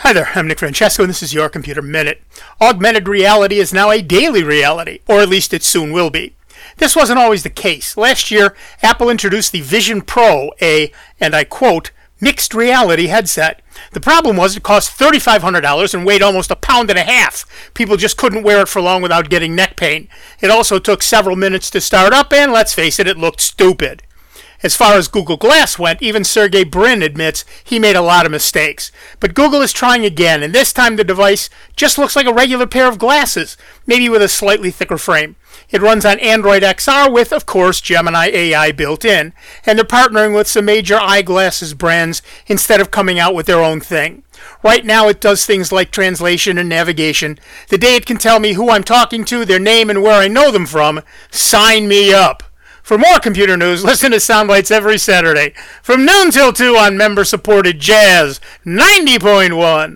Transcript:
Hi there, I'm Nick Francesco, and this is Your Computer Minute. Augmented reality is now a daily reality, or at least it soon will be. This wasn't always the case. Last year, Apple introduced the Vision Pro, and I quote, mixed reality headset. The problem was it cost $3,500 and weighed almost 1.5 pounds. People just couldn't wear it for long without getting neck pain. It also took several minutes to start up, and let's face it looked stupid. As far as Google Glass went, even Sergey Brin admits he made a lot of mistakes. But Google is trying again, and this time the device just looks like a regular pair of glasses, maybe with a slightly thicker frame. It runs on Android XR with, of course, Gemini AI built in, and they're partnering with some major eyeglasses brands instead of coming out with their own thing. Right now it does things like translation and navigation. The day it can tell me who I'm talking to, their name, and where I know them from, sign me up. For more computer news, listen to Soundbites every Saturday from noon till 2 on member-supported Jazz 90.1.